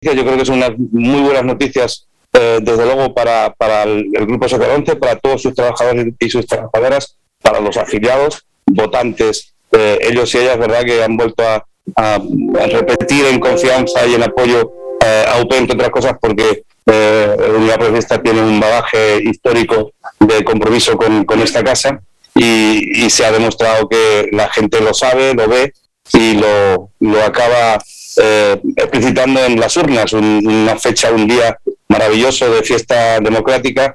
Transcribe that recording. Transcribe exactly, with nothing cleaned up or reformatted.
Yo creo que son unas muy buenas noticias, eh, desde luego, para, para el, el Grupo Soccer once, para todos sus trabajadores y sus trabajadoras, para los afiliados, votantes, eh, ellos y ellas, verdad que han vuelto a, a, a repetir en confianza y en apoyo eh, a U P, entre otras cosas, porque eh, Unidad Progresista tiene un bagaje histórico de compromiso con, con esta casa y, y se ha demostrado que la gente lo sabe, lo ve y lo, lo acaba eh, explicitando en las urnas. Un, una fecha, un día maravilloso de fiesta democrática